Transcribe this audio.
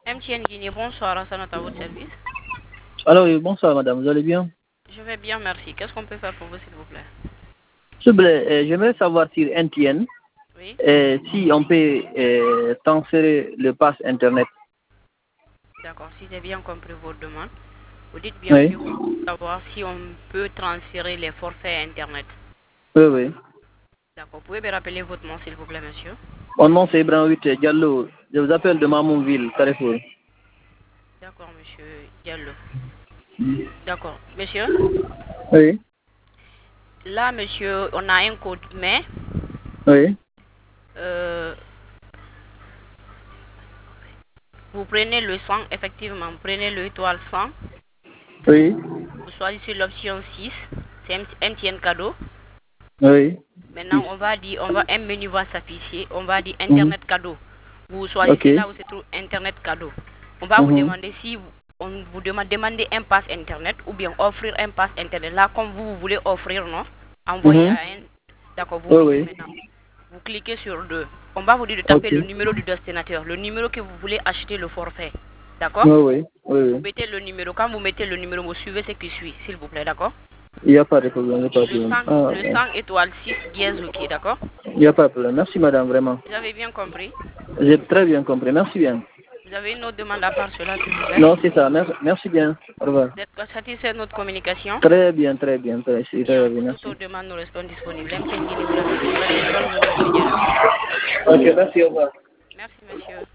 MTN Guinée, bonsoir, à à votre service. Alors, bonsoir madame, vous allez bien? Je vais bien, merci. Qu'est-ce qu'on peut faire pour vous, s'il vous plaît? S'il vous plaît, j'aimerais savoir sur NTN Oui. si on peut transférer le pass Internet. D'accord, si j'ai bien compris votre demande, vous dites bien Oui, sûr savoir si on peut transférer les forfaits Internet. oui, oui. D'accord, vous pouvez me rappeler votre nom, s'il vous plaît, monsieur? Mon nom c'est Ibrahim 8 Diallo. Je vous appelle de Mamounville, Carrefour. D'accord, monsieur Diallo. D'accord, monsieur? Oui, Là, monsieur, on a un code, mais oui, euh, vous prenez le 100, effectivement, vous prenez le étoile 100, oui, vous choisissez l'option 6, c'est MTN cadeau. oui. Maintenant, un menu va s'afficher, on va dire Mhm. Internet cadeau. Vous Ok. choisissez là où se trouve Internet cadeau. On va vous Mhm. demander si on vous demande demander un pass Internet ou bien offrir un pass Internet. Là, comme vous voulez offrir, non? Envoyer à Mhm. un. D'accord, vous Oui, mettez oui. maintenant. Vous cliquez sur 2. On va vous dire de taper Ok. le numéro du destinataire, le numéro que vous voulez acheter le forfait. D'accord? Oui, oui, oui, Vous oui. mettez le numéro. Quand vous mettez le numéro, vous suivez ce qui suit, s'il vous plaît, d'accord? Il n'y a pas de problème, il n'y a pas de problème. Ah, Le ok. 100 étoile 6 dièse, ok, d'accord? Il n'y a pas de problème. Merci madame, vraiment. Vous avez bien compris? J'ai très bien compris. Merci bien. Vous avez une autre demande à part cela, s'il vous plaît? Non, c'est ça. Merci bien. Au revoir. Vous êtes satisfait de notre communication? Très bien, très bien. Très Bien, bien, pour toute merci. autre demande, nous restons disponibles. MTN Guinée vous remercie. Passez une bonne journée, monsieur Diallo. Ok, merci, au revoir. Merci, monsieur.